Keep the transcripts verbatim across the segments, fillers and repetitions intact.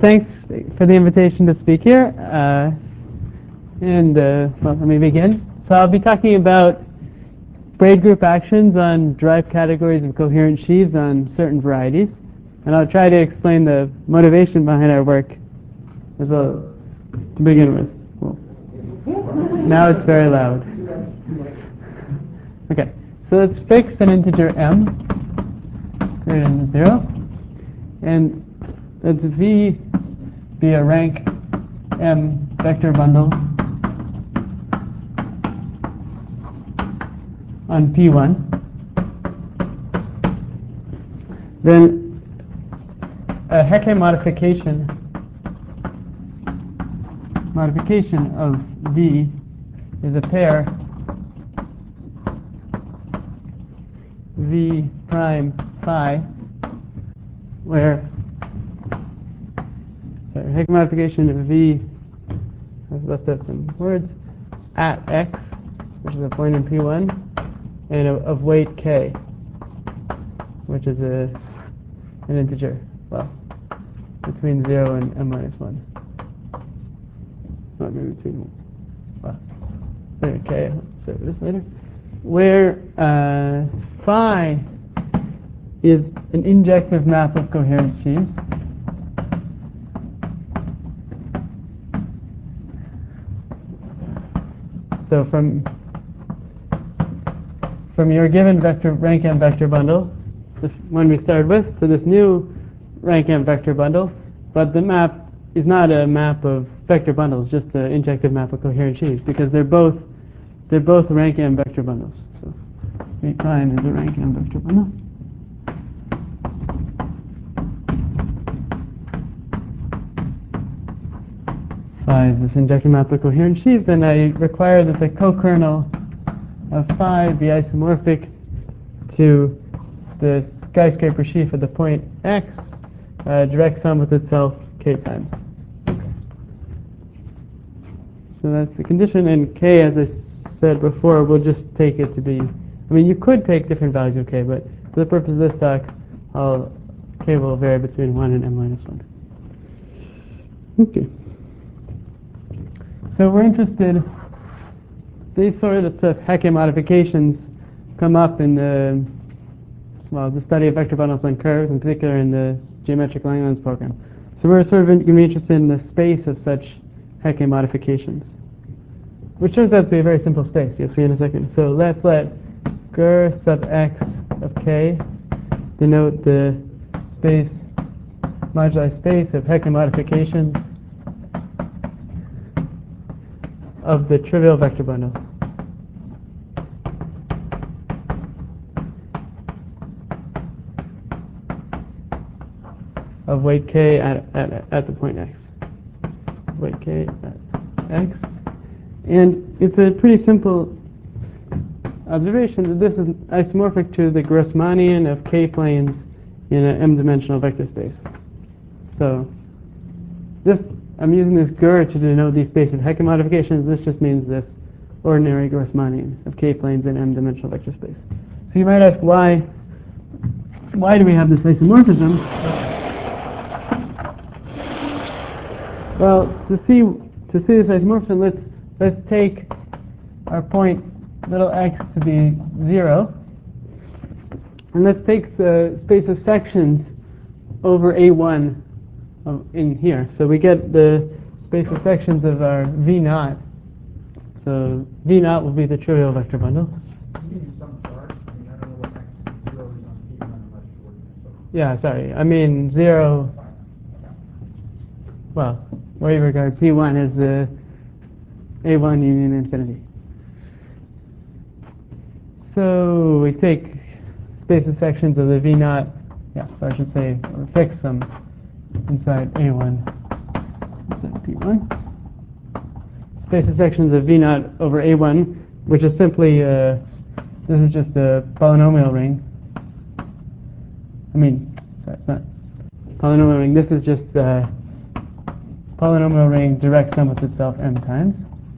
thanks for the invitation to speak here. Uh, and uh, well, let me begin. So I'll be talking about braid group actions on derived categories of coherent sheaves on certain varieties. And I'll try to explain the motivation behind our work as well to begin with. Well, now it's very loud. Okay, so let's fix an integer m greater than zero. And let V be a rank M vector bundle on P one. Then a Hecke modification modification of V is a pair V prime phi, where sorry, Hecke modification of V, I've left out some words, at x, which is a point in P one, and of, of weight k, which is a an integer, well, between zero and m minus one. Not maybe between, well, anyway, k, I'll say this later. Where uh, phi is an injective map of coherent sheaves. So from from your given vector rank M vector bundle, this one we started with, to this new rank M vector bundle, but the map is not a map of vector bundles, just an injective map of coherent sheaves, because they're both they're both rank M vector bundles. So V prime is a rank M vector bundle. Phi is this injective map of coherent sheaves, and I require that the co-kernel of phi be isomorphic to the skyscraper sheaf at the point x, uh, direct sum with itself k times. So that's the condition, and k, as I said before, we'll just take it to be, I mean, you could take different values of k, but for the purpose of this talk, I'll, k will vary between one and m minus one. Okay. So we're interested, these sort of Hecke modifications come up in the, well, the study of vector bundles on curves, in particular in the geometric Langlands program. So we're sort of going to be interested in the space of such Hecke modifications, which turns out to be a very simple space. You'll see in a second. So let's let ger sub x of k denote the space moduli space of Hecke modifications of the trivial vector bundle. Of weight k at, at, at the point x. Weight k at x. And it's a pretty simple observation that this is isomorphic to the Grossmannian of k-planes in an m-dimensional vector space. So this, I'm using this ger to denote these space of Hecke modifications. This just means this ordinary Grossmannian of k-planes in m-dimensional vector space. So you might ask, why, why do we have this isomorphism? Well, to see to see this isomorphism, let's let's take our point little x to be zero, and let's take the space of sections over A one of, in here. So we get the space of sections of our V naught. So V naught will be the trivial vector bundle. Yeah, sorry. I mean zero. Well, where you regard P one as the A one union infinity. So we take space of sections of the V naught, yeah, so I should say, or fix them inside A one, inside P one. Space of sections of V naught over A one, which is simply, uh, this is just a polynomial ring. I mean, sorry, it's not polynomial ring, this is just uh, polynomial ring direct sum with itself m times.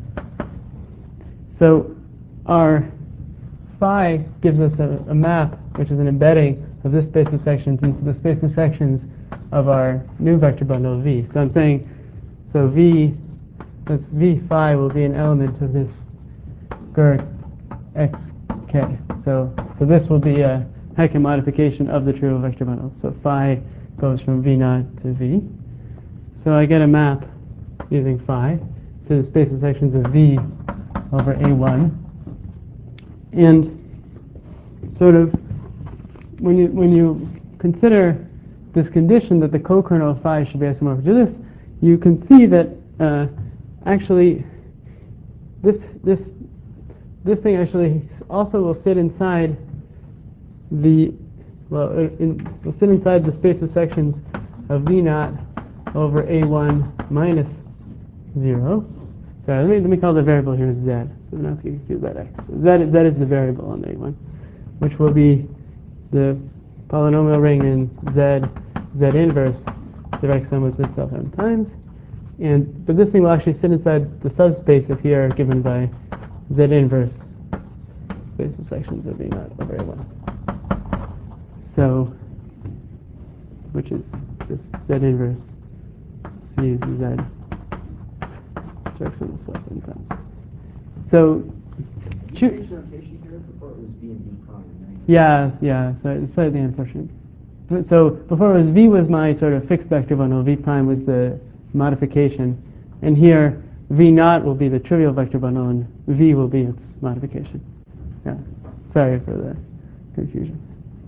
So our phi gives us a, a map, which is an embedding of this space of sections into the space of sections of our new vector bundle V. So I'm saying, so V, this V phi will be an element of this Gur xk. So, so this will be a Hecke modification of the trivial vector bundle. So phi goes from V naught to V. So I get a map using phi to the space of sections of V over A one. And sort of when you when you consider this condition that the co-kernel of phi should be isomorphic to this, you can see that uh, actually this this this thing actually also will sit inside the well in, will sit inside the space of sections of V naught over A one minus zero. So let me let me call the variable here z. So now you can do that x. Z is, z is the variable on the A one, which will be the polynomial ring in z z inverse direct sum with itself m times. And but this thing will actually sit inside the subspace of here given by z inverse space of sections of V naught over A one. So which is this z inverse c z direct sum with itself m times. So choose. Yeah, yeah, so it's slightly unfortunate. So before it was V was my sort of fixed vector bundle, V prime was the modification, and here V naught will be the trivial vector bundle, and V will be its modification. Yeah, sorry for the confusion.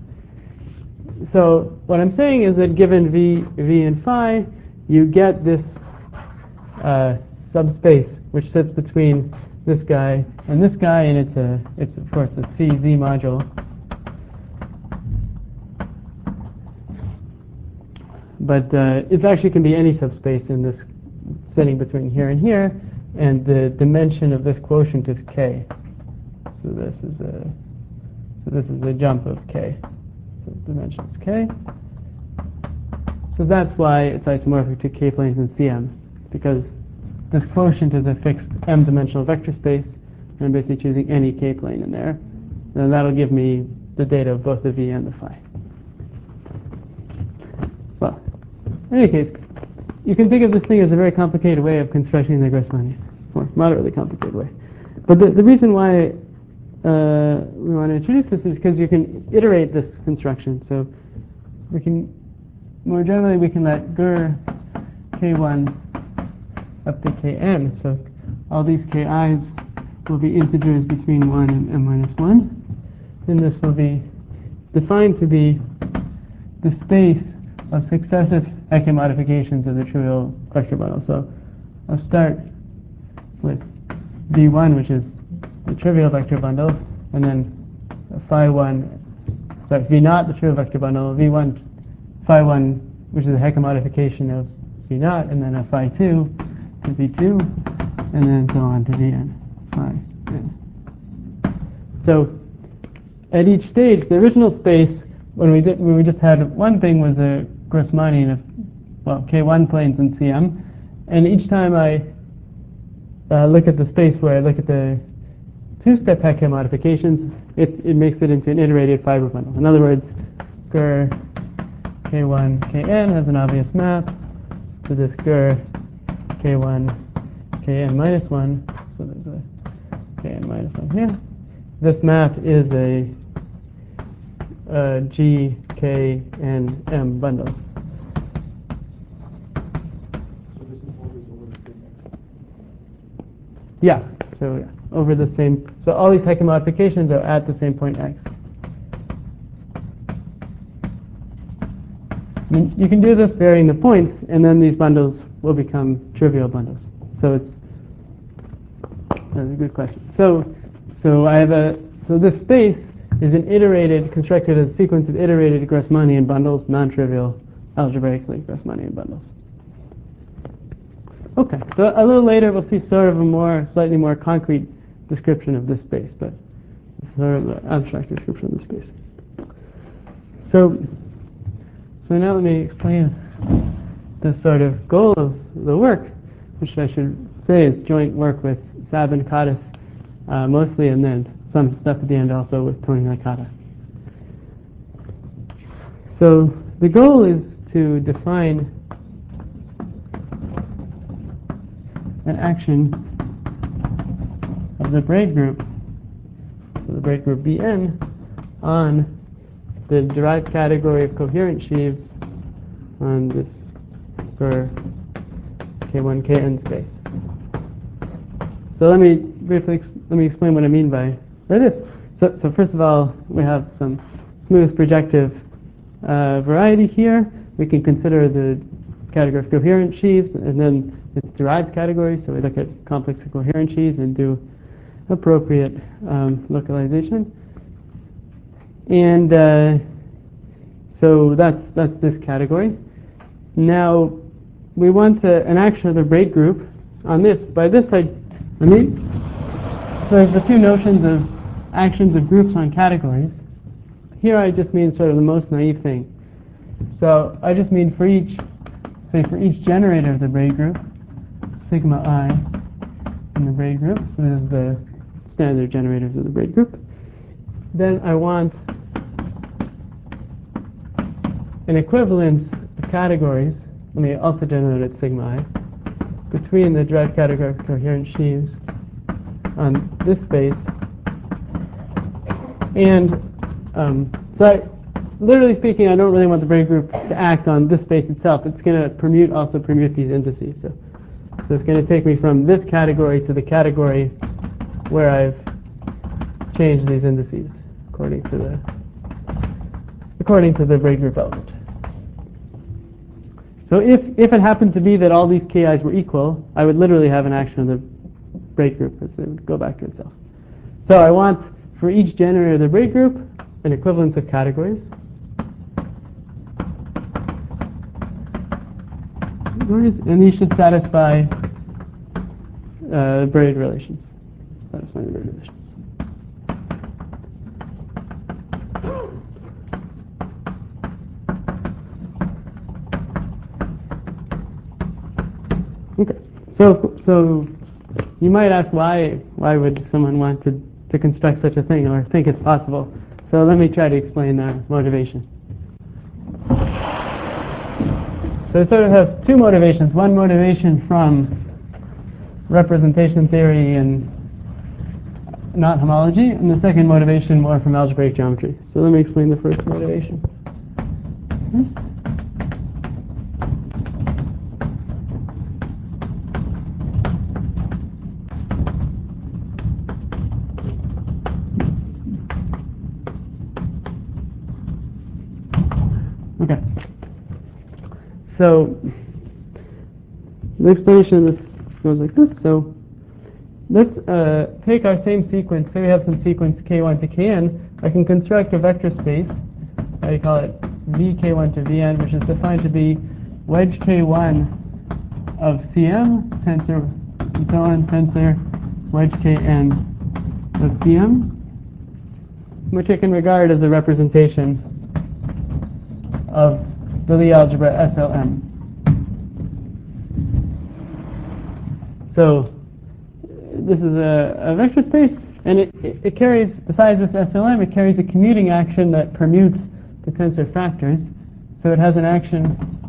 So what I'm saying is that given V, V and phi, you get this uh, subspace which sits between this guy and this guy, and it's a it's of course a C Z module. But uh, it actually can be any subspace in this sitting between here and here, and the dimension of this quotient is k. So this is a so this is a jump of k. So the dimension is k. So that's why it's isomorphic to k planes in C M, because this quotient is a fixed m-dimensional vector space, and I'm basically choosing any k plane in there, and that'll give me the data of both the V and the phi. Well, in any case, you can think of this thing as a very complicated way of constructing the Grassmannian, or moderately complicated way. But the, the reason why uh, we want to introduce this is because you can iterate this construction. So we can, more generally, we can let Gur k one up to kn. So all these ki's will be integers between one and m minus one. And this will be defined to be the space of successive Hecke modifications of the trivial vector bundle. So I'll start with V one, which is the trivial vector bundle, and then phi one, sorry, V naught, the trivial vector bundle, V one, phi one, which is a Hecke modification of V naught, and then a phi two to V two, and then so on to Vn, phi n. So at each stage, the original space, when we did, when we just had one thing, was a Grassmannian of, well, k one planes in C M, and each time I uh, look at the space where I look at the two-step Hecke modifications, it, it makes it into an iterated fiber bundle. In other words, Gur k one kn has an obvious map to this Gur k one kn minus one, so there's a kn minus one here. This map is a Uh, G, K, and M bundle. So this is always over the same X? Yeah, so yeah, over the same. So all these Hecke modifications are at the same point X. I mean, you can do this varying the points, and then these bundles will become trivial bundles. So it's that's a good question. So, so I have a so this space is an iterated, constructed as a sequence of iterated Grassmannian bundles, non-trivial algebraically Grassmannian bundles. Okay, so a little later we'll see sort of a more, slightly more concrete description of this space, but sort of an abstract description of the space. So, so now let me explain the sort of goal of the work, which I should say is joint work with Sab and Kadis, uh, mostly, and then some stuff at the end also with Tony Nakata. So the goal is to define an action of the braid group, the braid group B N, on the derived category of coherent sheaves on this for K one K N space. So let me briefly ex let me explain what I mean by, by this. So, so first of all, we have some smooth projective uh, variety here. We can consider the category of coherent sheaves and then its derived category. So we look at complex coherent sheaves and do appropriate um, localization. And uh, so that's that's this category. Now we want to, an action of the braid group on this. By this I, I mean, so there's a few notions of actions of groups on categories. Here I just mean sort of the most naive thing. So I just mean for each, say for each generator of the braid group, sigma I in the braid group, so this is the standard generators of the braid group, then I want an equivalence of categories, let me also denote it sigma I, between the derived category of coherent sheaves on this space and um, so I, literally speaking, I don't really want the braid group to act on this space itself. It's going to permute, also permute these indices. So, so it's going to take me from this category to the category where I've changed these indices according to the according to the braid group element. So if if it happened to be that all these K I's were equal, I would literally have an action of the braid group as it would go back to itself. So I want for each generator of the braid group an equivalence of categories. And these should satisfy uh, braid relations. Satisfy the braid relations. Okay. So so you might ask why why would someone want to, to construct such a thing or think it's possible? So let me try to explain the motivation. So I sort of have two motivations. One motivation from representation theory and not homology, and the second motivation more from algebraic geometry. So let me explain the first motivation. Okay. So the explanation of this goes like this. So let's uh, take our same sequence. Say we have some sequence K one to K N. I can construct a vector space. How do you call it? V K one to V N, which is defined to be wedge K one of C M tensor and so on tensor wedge K N of C M, which I can regard as a representation of the Lie algebra S L M. So this is a, a vector space, and it, it, it carries, besides this S L M, it carries a commuting action that permutes the tensor factors. So it has an action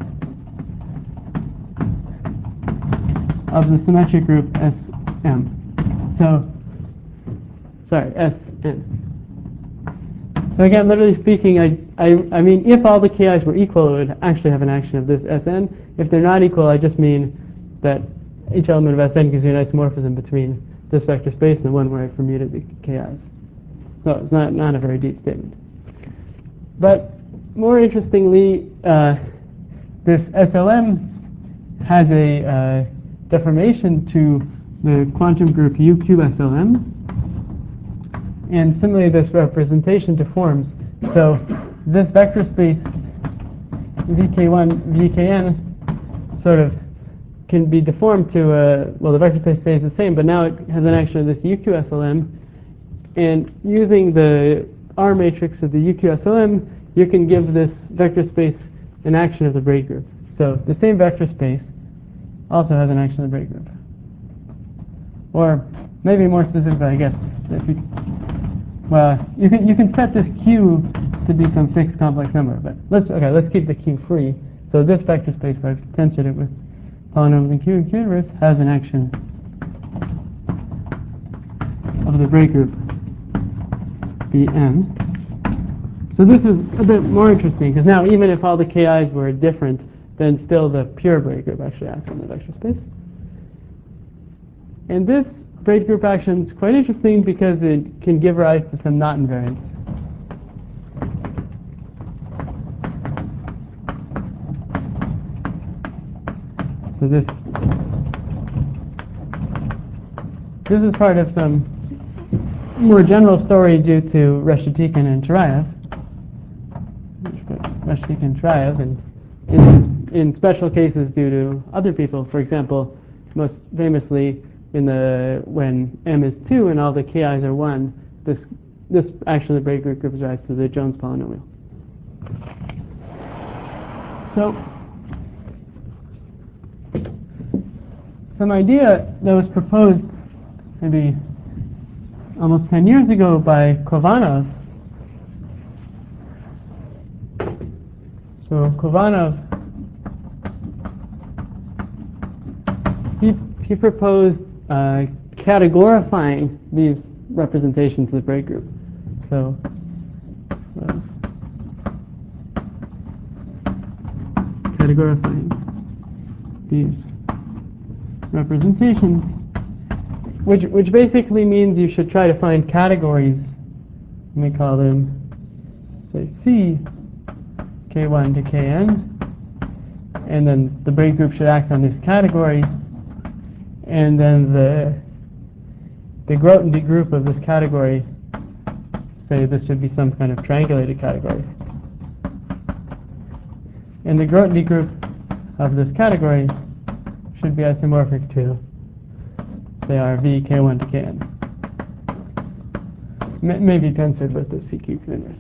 of the symmetric group S M. So, sorry, S N. So again, literally speaking, I, I, I mean, if all the K I's were equal, it would actually have an action of this S N. If they're not equal, I just mean that each element of S N gives you an isomorphism between this vector space and the one where I permuted the K I's. So it's not, not a very deep statement. But more interestingly, uh, this S L M has a uh, deformation to the quantum group U Q S L M. And similarly, this representation deforms. So this vector space V K one, V K N sort of can be deformed to, uh, well, the vector space stays the same, but now it has an action of this U Q S L M. And using the R matrix of the U Q S L M, you can give this vector space an action of the braid group. So the same vector space also has an action of the braid group. Or maybe more specifically, I guess, if you, well, you can you can set this Q to be some fixed complex number, but let's okay, let's keep the Q free. So this vector space, where I've tensored it with polynomials in Q and Q inverse, has an action of the break group Bm. So this is a bit more interesting, because now even if all the K Is were different, then still the pure braid group actually acts on the vector space. And this braid group action is quite interesting because it can give rise to some knot invariance. So this this is part of some more general story due to Reshetikhin and Turayev. Reshetikhin and Turayev, and in, in special cases due to other people. For example, most famously, in the when M is two and all the K Is are one, this this actually the braid group gives rise to the Jones polynomial. So some idea that was proposed maybe almost ten years ago by Khovanov. So Khovanov, he he proposed uh, categorifying these representations of the braid group. So uh, categorifying these representations, which which basically means you should try to find categories. Let me call them, say, C, K one to Kn, and then the braid group should act on this category, and then the the Grothendieck group of this category, say this should be some kind of triangulated category, and the Grothendieck group of this category should be isomorphic to, say, our V K one to Kn. M- maybe tensored with the C Q inverse.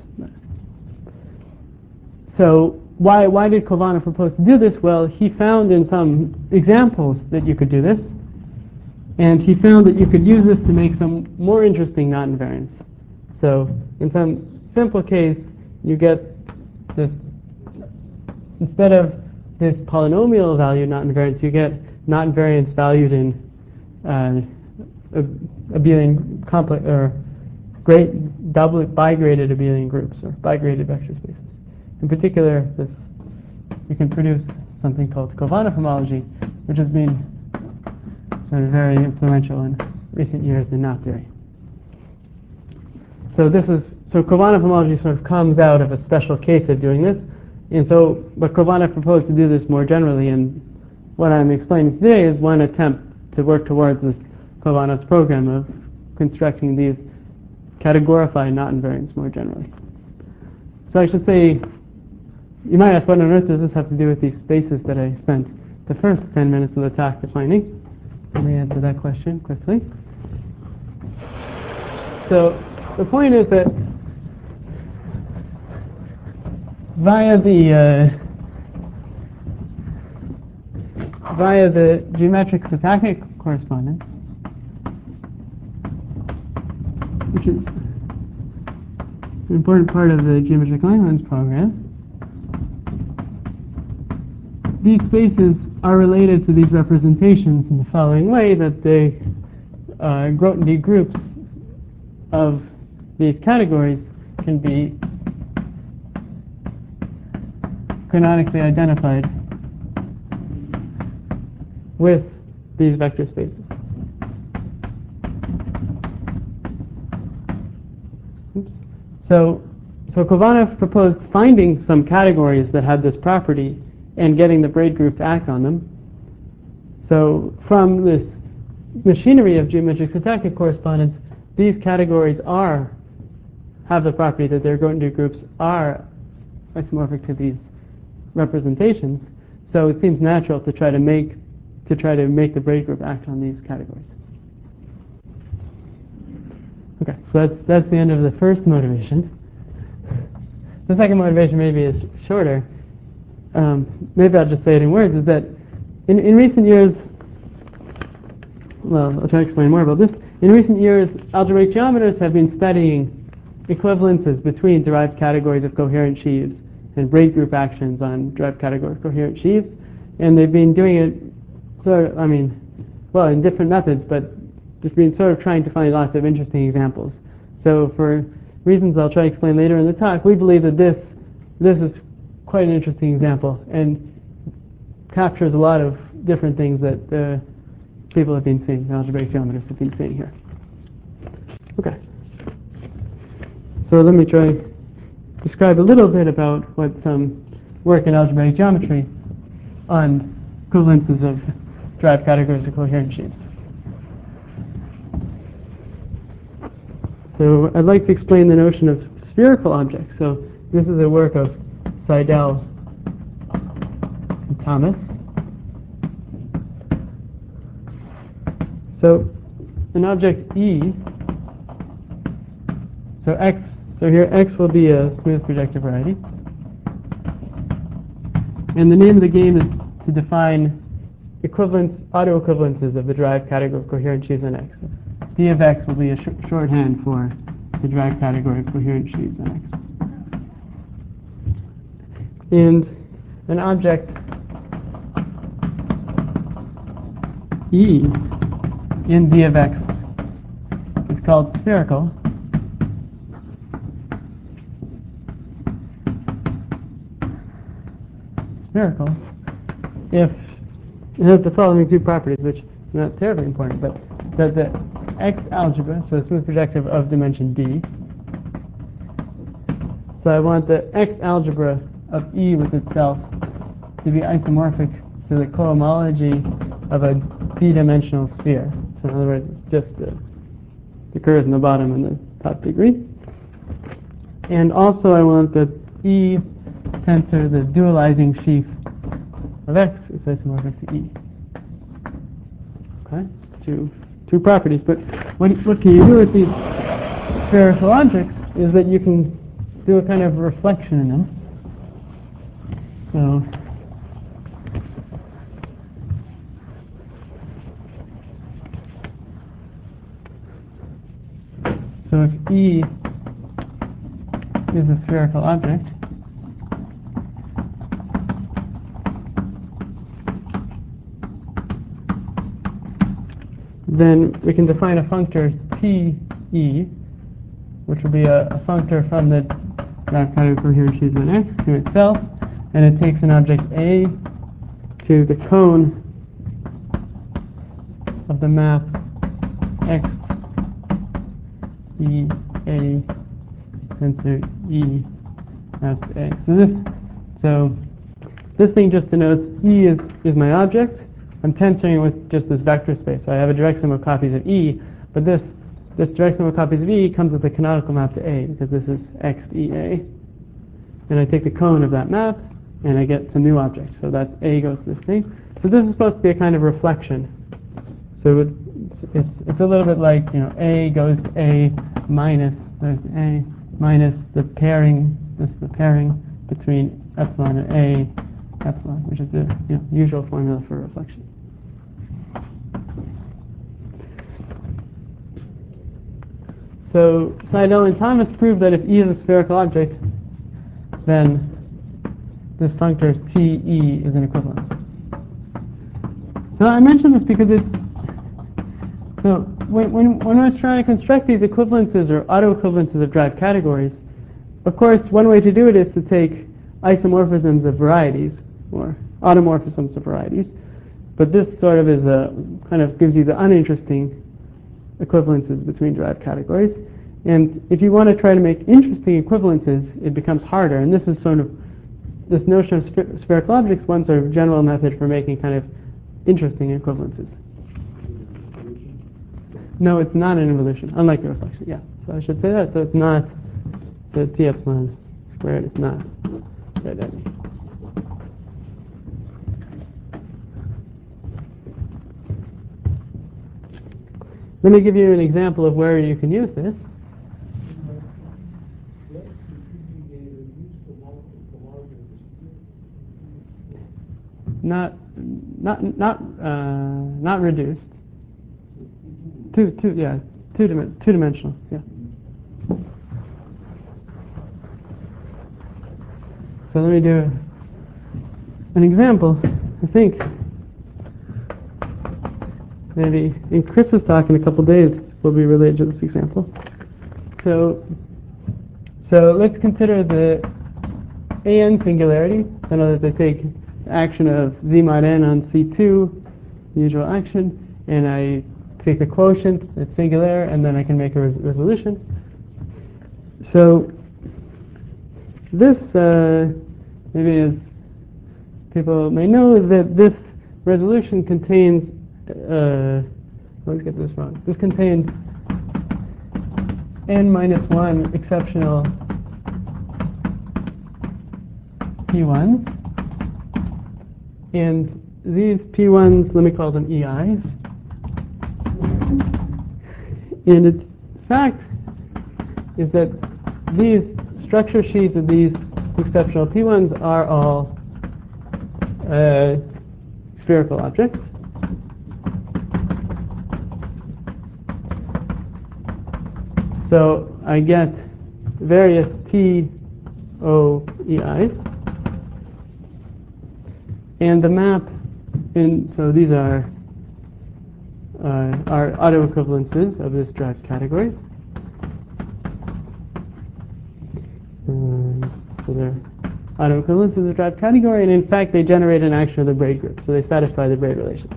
So why why did Khovanov propose to do this? Well, he found in some examples that you could do this, and he found that you could use this to make some more interesting knot invariants. So in some simple case, you get this, instead of this polynomial value knot invariance, you get knot invariance valued in uh, abelian complex or great double bigraded abelian groups or bigraded vector spaces. In particular, this you can produce something called Khovanov homology, which has been sort of very influential in recent years in knot theory. So this is so Khovanov homology sort of comes out of a special case of doing this, and so but Khovanov proposed to do this more generally, and what I'm explaining today is one attempt to work towards this Khovanov's program of constructing these categorified knot invariants more generally. So I should say, you might ask, what on earth does this have to do with these spaces that I spent the first ten minutes of the talk defining? Let me answer that question quickly. So the point is that via the uh, via the geometric syntactic correspondence, which is an important part of the geometric Langlands program, these spaces are related to these representations in the following way, that the uh, Grothendieck groups of these categories can be canonically identified with these vector spaces. Oops. So, so Khovanov proposed finding some categories that had this property and getting the braid group to act on them. So from this machinery of geometric syntactic correspondence, these categories are have the property that their Grothendieck groups are isomorphic to these representations. So it seems natural to try to make to try to make the braid group act on these categories. Okay, so that's that's the end of the first motivation. The second motivation maybe is shorter. Um, maybe I'll just say it in words, is that in, in recent years, well, I'll try to explain more about this. In recent years, algebraic geometers have been studying equivalences between derived categories of coherent sheaves and break group actions on derived category coherent sheaves, and they've been doing it sort of, I mean, well, in different methods, but just been sort of trying to find lots of interesting examples. So for reasons I'll try to explain later in the talk, we believe that this this is quite an interesting example and captures a lot of different things that uh, people have been seeing, algebraic geometers have been seeing here. Okay. So let me try to describe a little bit about what some work in algebraic geometry on equivalences of derived categories of coherent sheaves. So I'd like to explain the notion of spherical objects. So this is a work of Seidel and Thomas. So an object E, so X, so here X will be a smooth projective variety. And the name of the game is to define equivalence, autoequivalences of the derived category of coherent sheaves on X. So D of X will be a sh shorthand for the derived category of coherent sheaves on X. And an object E in D of X is called spherical spherical if it has the following two properties, which are not terribly important, but that the X algebra, so a smooth projective of dimension D. So I want the X algebra of E with itself to be isomorphic to the cohomology of a d-dimensional sphere. So in other words, it's just the, the curves in the bottom and the top degree. And also I want the E tensor, the dualizing sheaf of X, is isomorphic to E. Okay, two two properties. But what what can you do with these spherical objects is that you can do a kind of reflection in them. So so if E is a spherical object, then we can define a functor T E, which will be a, a functor from the derived category coherent sheaves on X to itself, and it takes an object A to the cone of the map X E A tensor E map to A. So this so this thing just denotes E is is my object. I'm tensoring it with just this vector space. So I have a direct sum of copies of E, but this this direct sum of copies of E comes with a canonical map to A because this is X E A. And I take the cone of that map and I get some new object. So that's A goes to this thing. So this is supposed to be a kind of reflection. So it, it's it's a little bit like, you know, A goes to A minus there's A minus the pairing this is the pairing between epsilon and A epsilon, which is the you know, usual formula for reflection. So Seidel and Thomas proved that if E is a spherical object, then this functor T E is an equivalence. So I mention this because it's so when when when we're trying to construct these equivalences or autoequivalences of derived categories, of course one way to do it is to take isomorphisms of varieties or automorphisms of varieties, but this sort of is a kind of gives you the uninteresting equivalences between derived categories. And if you want to try to make interesting equivalences, it becomes harder. And this is sort of this notion of spher spherical objects, one sort of general method for making kind of interesting equivalences. No, it's not an involution, unlike a reflection. Yeah, so I should say that. So it's not the T epsilon squared. It's not that any. Let me give you an example of where you can use this. Not, not, not, uh, not reduced. Two, two, yeah, two, dim two dimensional. Yeah. so let me do an example. I think maybe in Chris's talk in a couple days will be related to this example. So, so let's consider the A N singularity. In other words, I take action of Z mod N on C two, usual action, and I take the quotient, it's singular, and then I can make a res resolution. So this, uh, maybe as people may know, is that this resolution contains, uh, I always get this wrong, this contains n minus one exceptional P ones, and these P ones, let me call them E Is. And its fact is that these structure sheets of these exceptional P ones are all uh, spherical objects. So I get various T O E Is. And the map in, so these are uh, are autoequivalences of this derived category. Um, so they're autoequivalences of the derived category, and in fact they generate an action of the braid group, so they satisfy the braid relation.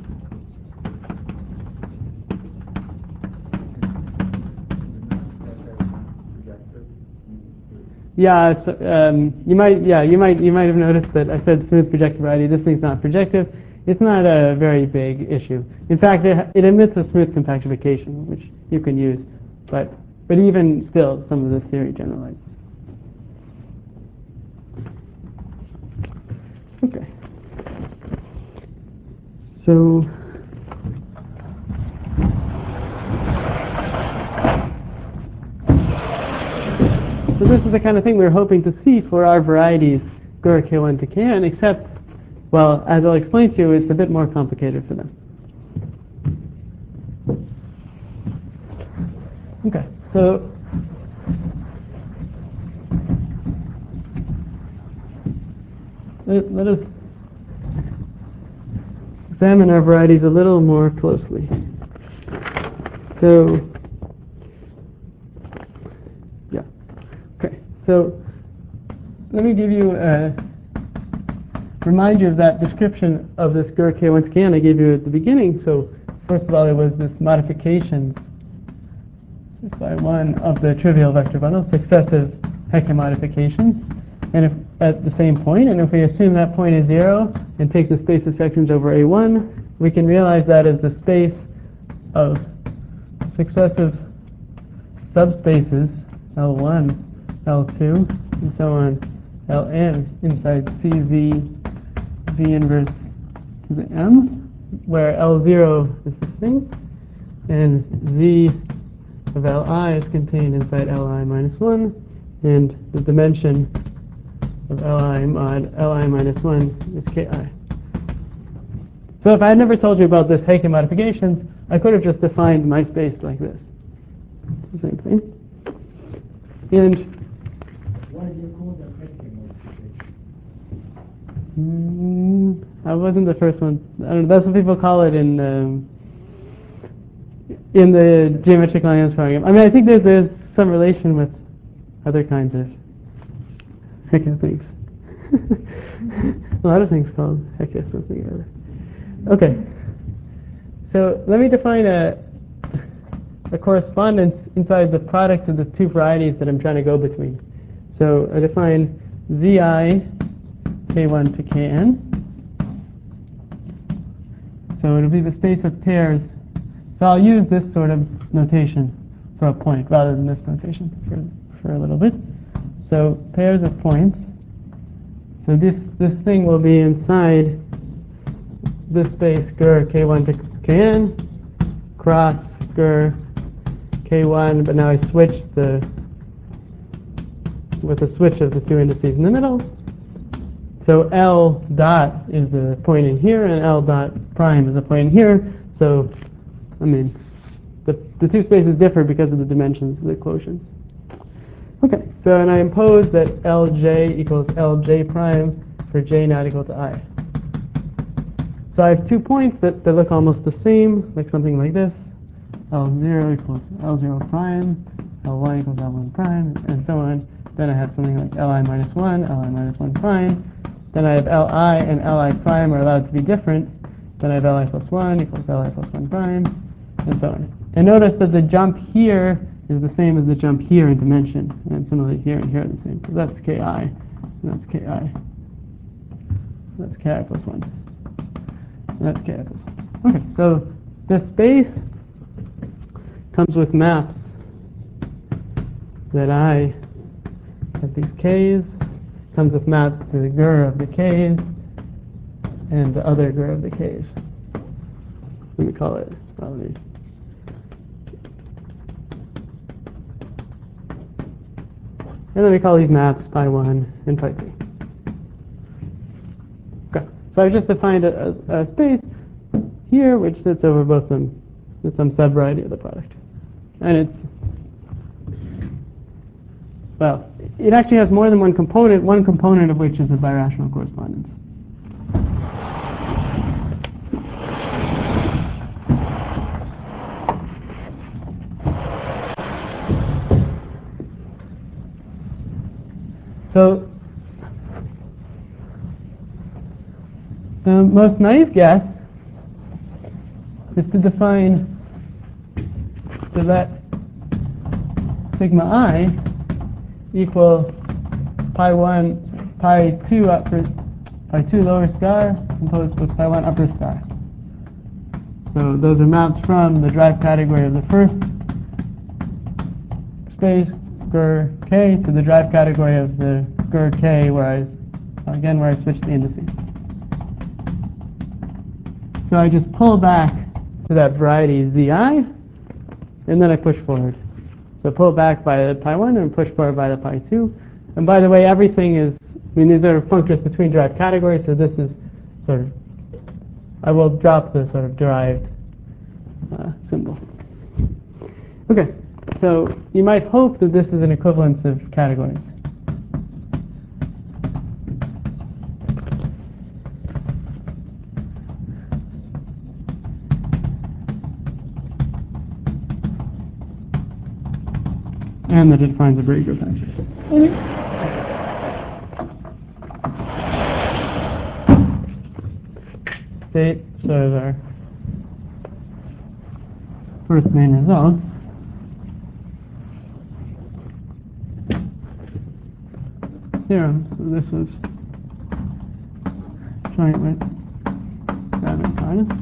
Yeah, so, um, you might. Yeah, you might. You might have noticed that I said smooth projective variety. This thing's not projective. It's not a very big issue. In fact, it, it emits a smooth compactification, which you can use. But but even still, some of this theory generalizes. Okay. So. So this is the kind of thing we're hoping to see for our varieties G U R K one to K N, except, well, as I'll explain to you, it's a bit more complicated for them. Okay, so let, let us examine our varieties a little more closely. So, yeah, okay. So let me give you a remind you of that description of this G U R K one to K N I gave you at the beginning. So first of all, it was this modification by one of the trivial vector bundle, successive Hecke modifications, and if at the same point, and if we assume that point is zero and take the space of sections over A one, we can realize that as the space of successive subspaces L one, L two, and so on, Ln inside C Z V inverse to the M, where L zero is this thing, and Z of Li is contained inside Li minus one, and the dimension of Li mod Li minus one is Ki. So if I had never told you about this Hecke modifications, I could have just defined my space like this. The same thing. And why do you call them Hecke modifications? mm, I wasn't the first one. I don't know, that's what people call it in um, in the geometric lines program. I mean, I think there's, there's some relation with other kinds of Hecke things. A lot of things called Hecke something or other. Okay. So let me define a, a correspondence inside the product of the two varieties that I'm trying to go between. So I define Zi K one to Kn. So it'll be the space of pairs. So I'll use this sort of notation for a point rather than this notation for, for a little bit. So pairs of points. So this, this thing will be inside this space G U R K one to Kn cross G U R K one, but now I switched the with a switch of the two indices in the middle. So L dot is a point in here, and L dot prime is a point in here. So, I mean, the, the two spaces differ because of the dimensions of the quotients. Okay, so and I impose that Lj equals Lj prime for j not equal to I. So I have two points that, that look almost the same, like something like this. L zero equals L zero prime, L one equals L one prime, and so on. Then I have something like Li minus one, Li minus one prime. Then I have Li and Li prime are allowed to be different. Then I have Li plus one equals Li plus one prime, and so on. And notice that the jump here is the same as the jump here in dimension, and similarly here and here are the same. So that's Ki, and that's Ki. That's Ki plus one. And that's Ki plus one. Okay, so this space comes with maps that I have these K's, comes with maps to the G R of the K's and the other G R of the K's. Let me call it probably. And then we call these maps pi one and pi two. Okay. So I've just defined a, a, a space here which sits over both of them with some subvariety of the product. And it's, well, it actually has more than one component, one component of which is a birational correspondence. So the most naive guess is to define so that sigma I equal pi one, pi two upper, pi two lower star composed with pi one upper star. So those are maps from the drive category of the first space G R K to the drive category of the G R K where I, again where I switch the indices. So I just pull back to that variety Zi, and then I push forward. So pull back by the pi one and push forward by the pi two. And by the way, everything is, I mean, these are functors between derived categories, so this is sort of, I will drop the sort of derived uh, symbol. Okay, so you might hope that this is an equivalence of categories. And that it defines a Brady group actually. State, so is our first main result. Theorem, so this is joint with seven minus.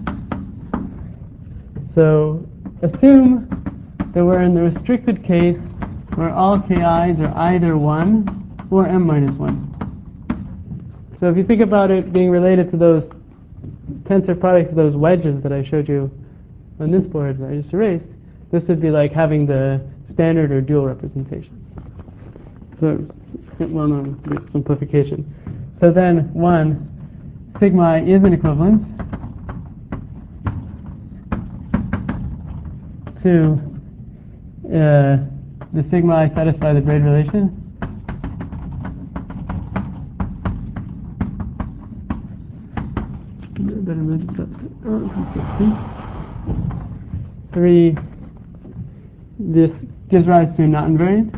So assume that we're in the restricted case where all Ki's are either one or m minus one. So if you think about it being related to those tensor products of those wedges that I showed you on this board that I just erased, this would be like having the standard or dual representation. So, well known simplification. So then, one, sigma I is an equivalence. Two, uh, the sigma I satisfy the braid relation. Three, this gives rise to a not invariant.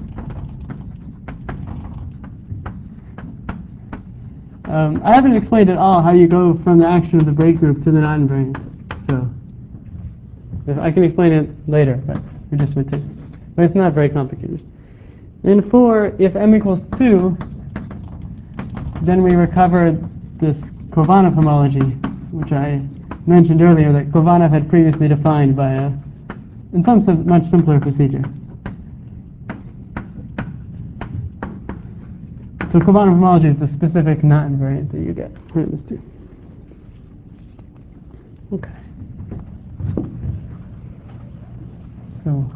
Um, I haven't explained at all how you go from the action of the braid group to the not invariant. So if I can explain it later, but we just went to. But it's not very complicated. And four, if m equals two, then we recover this Khovanov homology, which I mentioned earlier that Khovanov had previously defined by a, in some sense, much simpler procedure. So Khovanov homology is the specific not invariant that you get from this two. Okay. So.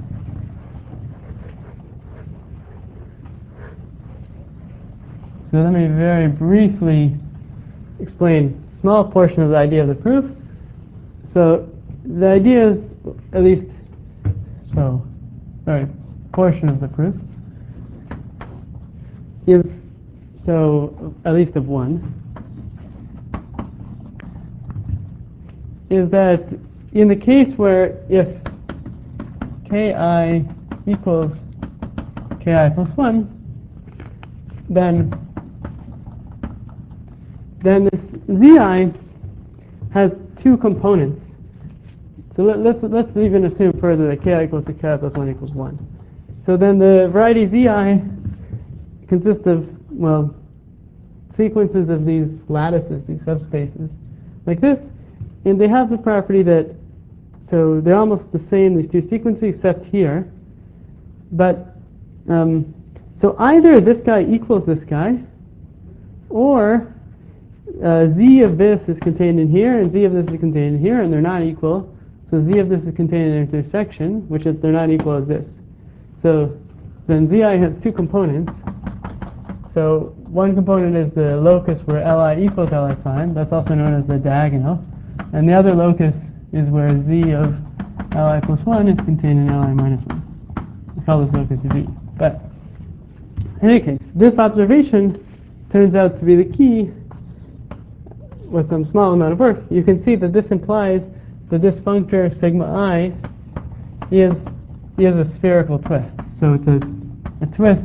So let me very briefly explain a small portion of the idea of the proof. So the idea is, at least, so, sorry, portion of the proof. if so, at least of one, is that in the case where if ki equals ki plus one, then then this zi has two components. So let, let's let's even assume further that ki equals to ki plus one equals one. So then the variety zi consists of, well, sequences of these lattices, these subspaces, like this, and they have the property that, so they're almost the same, these two sequences, except here, but, um, so either this guy equals this guy, or uh, z of this is contained in here, and z of this is contained in here, and they're not equal, so z of this is contained in an intersection, which is they're not equal as this. So then zi has two components. So one component is the locus where li equals li prime, that's also known as the diagonal, and the other locus is where z of li plus one is contained in li minus one. We call this locus z. But in any case, this observation turns out to be the key with some small amount of work. You can see that this implies that this functor sigma I is, is a spherical twist. So it's a, a twist.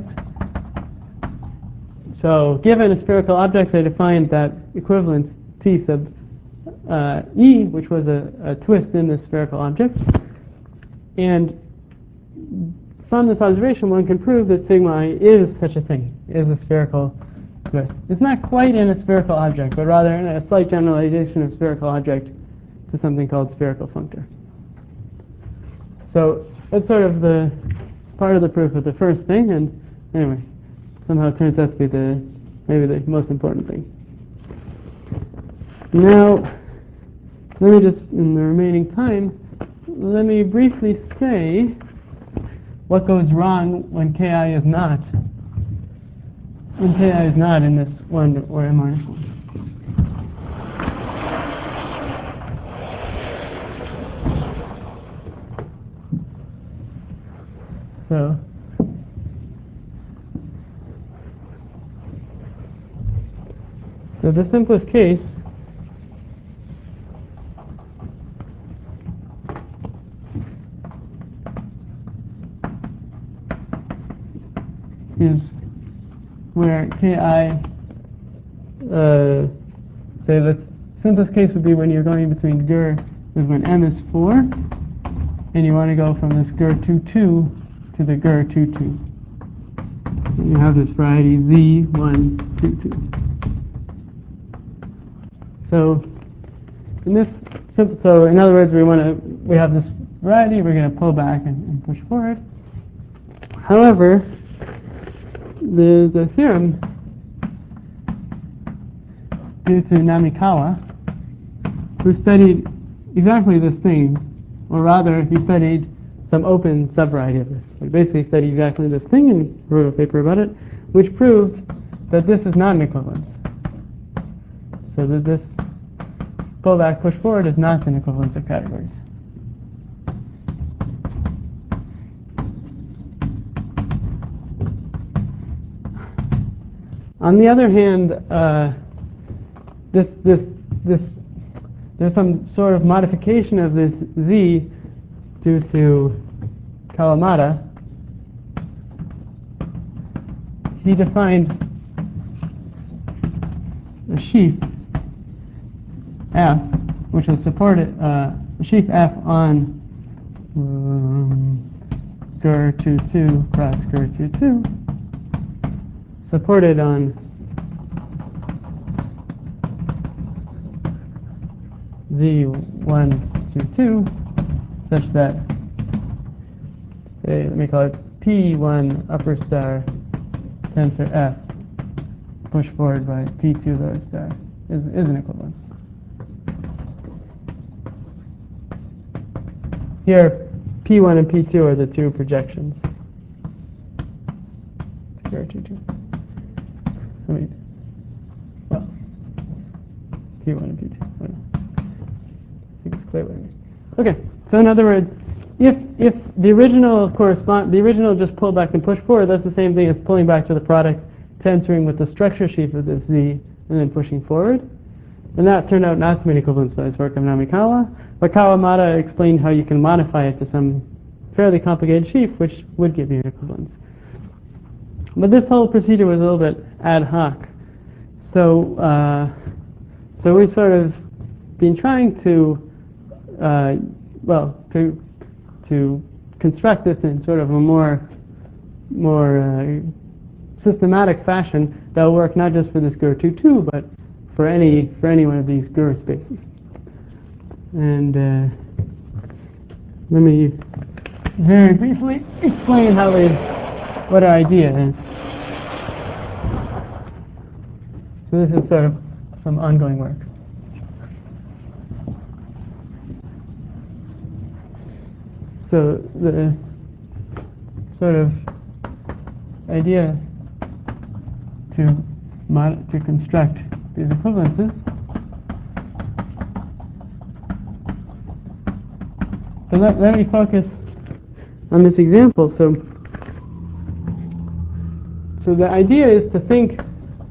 So given a spherical object, I defined that equivalence T sub uh, E, which was a, a twist in this spherical object. And from this observation, one can prove that sigma I is such a thing, is a spherical twist. It's not quite in a spherical object, but rather in a slight generalization of spherical object to something called spherical functor. So that's sort of the part of the proof of the first thing, and anyway, somehow it turns out to be the maybe the most important thing. Now, let me just, in the remaining time, let me briefly say what goes wrong when ki is not, when ki is not in this one or m minus one. So, so the simplest case is where ki, uh, say the simplest case would be when you're going between ger, is when m is four, and you want to go from this ger two two to the ger two two. And you have this variety z one two two. So in this simple, so in other words, we want to we have this variety. We're going to pull back and, and push forward. However, there's a theorem due to Namikawa, who studied exactly this thing, or rather, he studied some open subvariety of this. He basically studied exactly this thing and wrote a paper about it, which proved that this is not an equivalence. So that this pull back, push forward is not an equivalence of categories. On the other hand, uh, this this this there's some sort of modification of this z due to Kawamata. He defined a sheaf F, which is supported uh, sheaf F on um, ger two two cross ger two two, supported on z one two two, such that, say, let me call it P one upper star tensor F pushed forward by P two lower star is, is an equivalence. Here, P one and P two are the two projections. Here are two, two. I mean, well, P one and P two. I don't know. I think it's clear what I mean. Okay, so in other words, if if the original correspond, the original just pull back and push forward, that's the same thing as pulling back to the product tensouring with the structure sheaf of this Z and then pushing forward. And that turned out not to be an equivalence by this work of Namikawa, but Kawamata explained how you can modify it to some fairly complicated sheaf, which would give you an equivalence. But this whole procedure was a little bit ad hoc. So, uh, so we've sort of been trying to, uh, well, to to construct this in sort of a more more uh, systematic fashion that will work not just for this G R two two, but for any for any one of these G R spaces. And uh, let me very briefly explain how we what our idea is. So this is sort of some ongoing work. So the sort of idea to mod to construct these equivalences. So let, let me focus on this example. So, so the idea is to think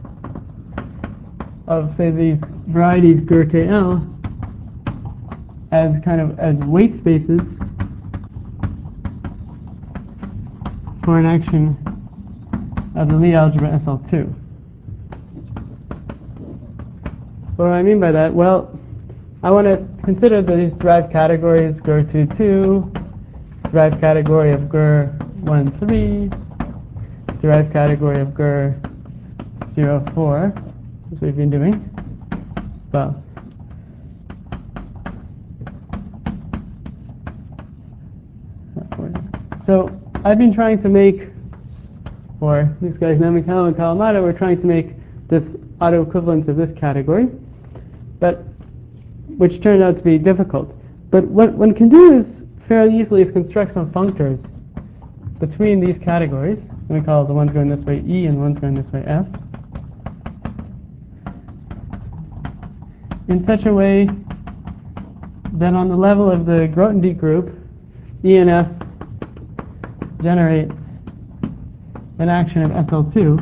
of, say, these varieties G R K L as kind of as weight spaces for an action of the Lie algebra S L two. What do I mean by that? Well, I want to consider these derived categories G R two two, derived category of G R one three, derived category of G R zero four, as we've been doing. Well, so I've been trying to make, or these guys, Namikawa and Kawamata, were trying to make this autoequivalence of this category, but which turned out to be difficult. But what one can do is fairly easily is construct some functors between these categories. We call the ones going this way E and the ones going this way F, in such a way that on the level of the Grothendieck group, E and F generate an action of S L two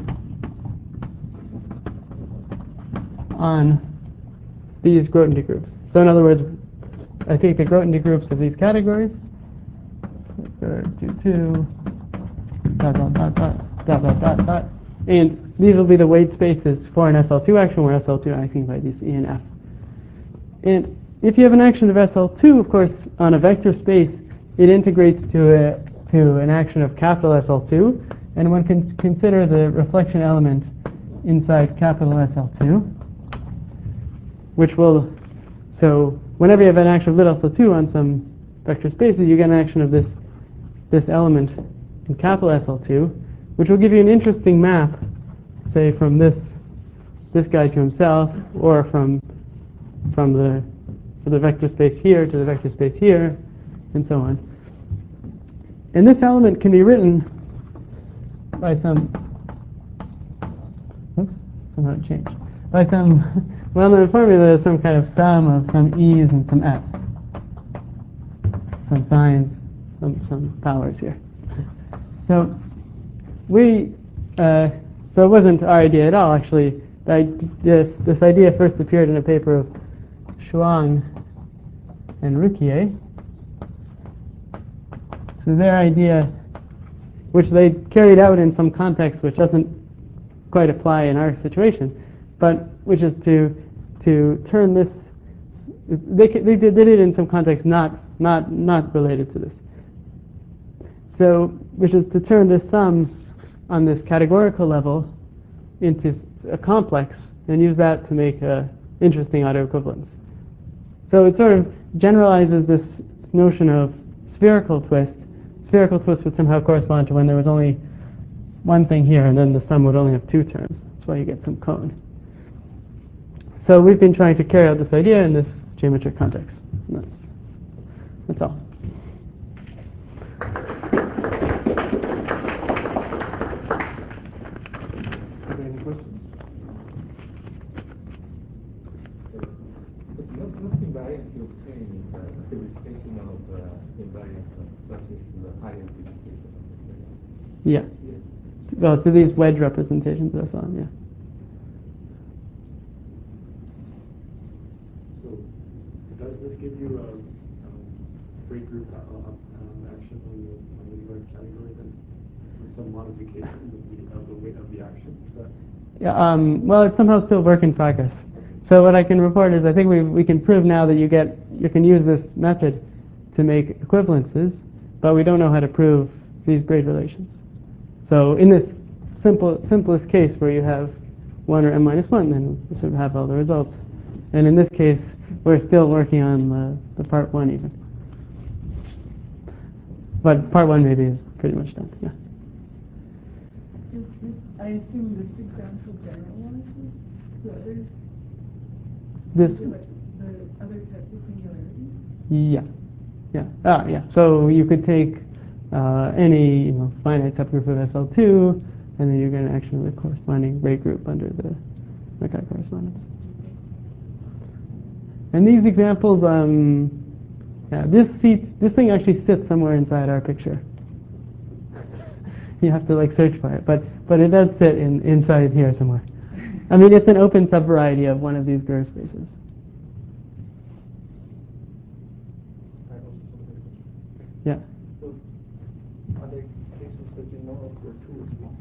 on these Grothendieck groups. So in other words, I take the Grothendieck groups of these categories, two, two, dot, dot, dot, dot, dot, dot, dot, dot, and these will be the weight spaces for an S L two action, where S L two acting by these E and F. And if you have an action of S L two, of course, on a vector space, it integrates to a to an action of capital S L two, and one can consider the reflection element inside capital S L two, which will, so whenever you have an action of little S L two on some vector spaces, you get an action of this this element in capital S L two, which will give you an interesting map, say from this this guy to himself, or from from the for the vector space here to the vector space here, and so on. And this element can be written by some, oops, somehow it changed, by some well-known formula, some kind of sum of some e's and some f's, some signs, some, some powers here. So we, uh, so it wasn't our idea at all, actually. I, this, this idea first appeared in a paper of Shuang and Ruquier. So their idea, which they carried out in some context which doesn't quite apply in our situation, but which is to to turn this, they they did, they did it in some context not not not related to this. So which is to turn this sum on this categorical level into a complex and use that to make a interesting autoequivalence. So it sort of generalizes this notion of spherical twist. Spherical twist would somehow correspond to when there was only one thing here, and then the sum would only have two terms. That's why you get some cone. So we've been trying to carry out this idea in this geometric context. That's, that's all. Any questions? What's invariant you're saying is that the replacement of uh, invariant versus the higher implication? Yeah. well, to these wedge representations of epsilon, yeah. So does this give you a um, break group uh, um, action on the, on the U X category then? With some modification of the, of the weight of the action? Is that Yeah, um, well, it's somehow still work in progress. So what I can report is I think we we can prove now that you get you can use this method to make equivalences, but we don't know how to prove these braid relations. So in this simple simplest case where you have one or m minus one, then we sort of have all the results. And in this case, we're still working on the, the part one even. But part one maybe is pretty much done. Yeah. Is this, I assume this example generalizes the other, This. like the other types of singularities? Yeah. Yeah. Ah, yeah. So you could take uh, any you know, finite subgroup of S L two, and then you're going to actually the corresponding rate group under the Mackay correspondence. And these examples, um, yeah, this seat, this thing actually sits somewhere inside our picture. You have to like search for it, but but it does sit in inside here somewhere. I mean, it's an open subvariety of one of these Gur spaces. Yeah. So, are there cases that you know of where two is wrong?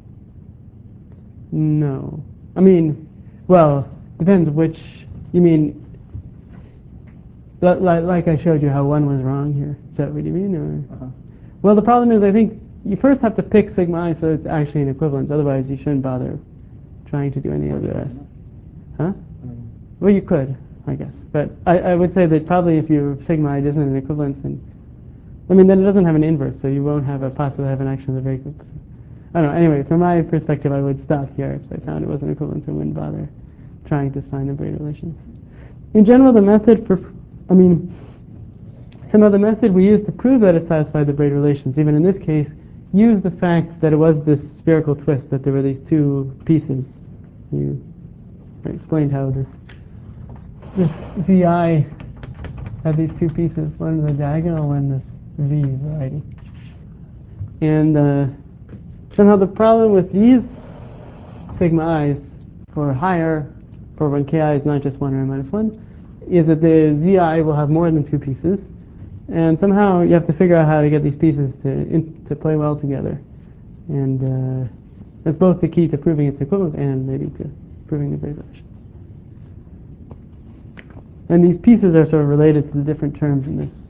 No. I mean, well, depends which. You mean, like, like I showed you how one was wrong here. Is that what you mean? Or? Uh-huh. Well, the problem is I think you first have to pick sigma I so it's actually an equivalence. Otherwise, you shouldn't bother trying to do any of the rest. Huh? Mm. Well, you could, I guess. But I, I would say that probably if your sigma I isn't an equivalence, then I mean, then it doesn't have an inverse, so you won't have a possibility of an action of the very group. I don't know. Anyway, from my perspective, I would stop here. If I found it wasn't equivalent, I wouldn't bother trying to find the braid relations. In general, the method for, I mean, somehow the method we used to prove that it satisfied the braid relations, even in this case, used the fact that it was this spherical twist, that there were these two pieces. You explained how this, this V I had these two pieces, one in the diagonal, one in this V variety. And uh, somehow the problem with these sigma i's for higher, for when ki is not just one or n minus one, is that the zi will have more than two pieces. And somehow you have to figure out how to get these pieces to in, to play well together. And uh, that's both the key to proving its equivalent and maybe to proving the braid relation. And these pieces are sort of related to the different terms in this